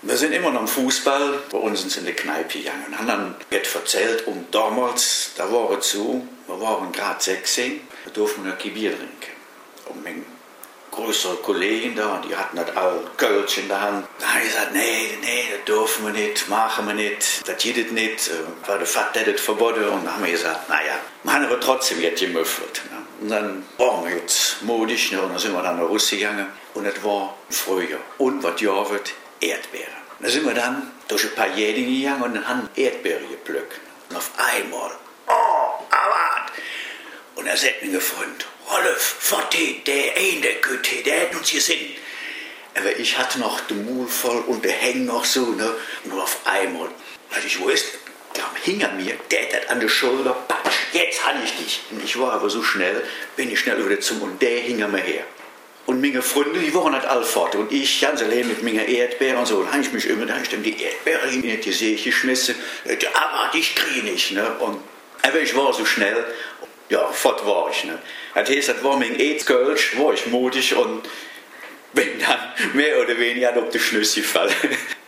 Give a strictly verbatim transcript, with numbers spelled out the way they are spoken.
Wir sind immer noch im Fußball, bei uns sind sie in der Kneipe gegangen und haben dann erzählt, um damals, da war es so, wir waren gerade sechzehn, da durften wir noch kein Bier trinken. Und meine größere Kollegen da, die hatten das all Kölsch in der Hand. Da habe ich gesagt, nee, nee, das dürfen wir nicht, machen wir nicht, das geht nicht, weil der Vater das verboten. Und dann haben wir gesagt, naja, wir haben aber trotzdem jetzt gemüffelt. Ne? Und dann waren wir jetzt modisch, ne? Und dann sind wir dann nach Russland gegangen und es war Frühjahr. Und was ja wird, Erdbeeren. Da sind wir dann durch ein paar Jäden gegangen und dann haben Erdbeeren gepflückt. Und auf einmal, oh, aber. Und er sagt mir, Freund, Rolf, Fotti, der eine, der Güte, der hat uns gesehen. Aber ich hatte noch den Mund voll und der hängt noch so, ne? Und auf einmal, weil ich wusste, da hing er mir, der hat an der Schulter, patsch, jetzt habe ich dich. Und ich war aber so schnell, bin ich schnell wieder zum und der hing er mir her. Und meine Freunde, die waren halt alle fort. Und ich, ganz allein mit meiner Erdbeere und so, da habe ich mich immer, da habe ich dann die Erdbeere in die See geschmissen. Aber dich kriege ich, ne? Und aber ich war so schnell, ja, fort war ich, ne? Das heißt, das war mein Erzkölsch, war ich mutig und bin dann mehr oder weniger auf die Schnüsse gefallen.